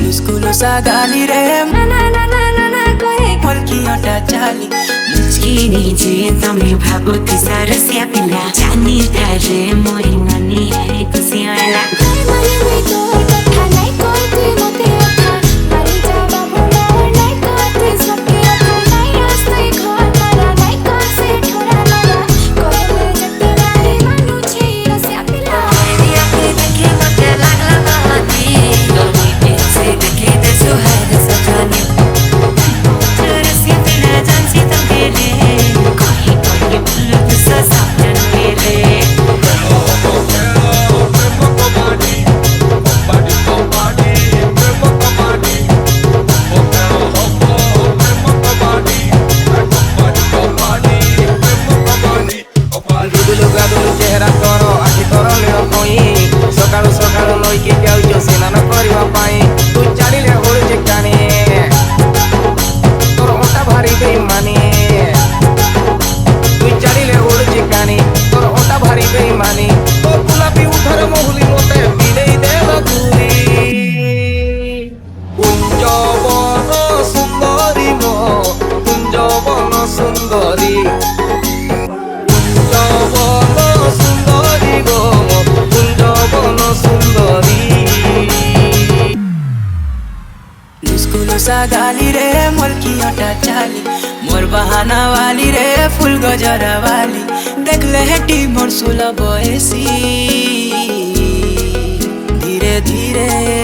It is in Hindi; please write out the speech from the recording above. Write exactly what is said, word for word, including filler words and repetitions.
स्कूल सा गाली रे ना ना ना ना ना ना कोई फल्की अटा चाली मुस्किनी जे तमे भाबुती सरसिया पिला जानी तारे मोरी नानी है कुसियाला मरे में तो कथा नहीं करती मते अखा मरी जा बाबू मोर नहीं करती सबके अखा नहीं हंसते घर मारा नहीं कर से ठोरा मारा कोई जट्टी नारी मानू छे रसिया पिला दिया के देखे मते लागला बाती गमी के से देखे दे सुहाग सजानी रसिया पिला जानसी तके रे कहीं कहीं भूल गुस्सा साजन मेरे चेहरा तोर आखि तोर नील कोई सकाळु सकाळु लईके जाउछ स्नान करबा पाई तू चालिले होळुचे कानी तोर ओटा भारी बेईमानी तू चालिले होळुचे कानी तोर ओटा भारी बेईमानी तो गुलाबी उधर मोहुली मोते बिलेई देव घुरी कुंजवन सुंदरी मो कुंजवन सुंदरी स्कूल सा गाली रे मोलकी अटा चाली मोर बहाना वाली रे फूल गजरा वाली देख ले हेटी मोर सुलभ बयसी धीरे धीरे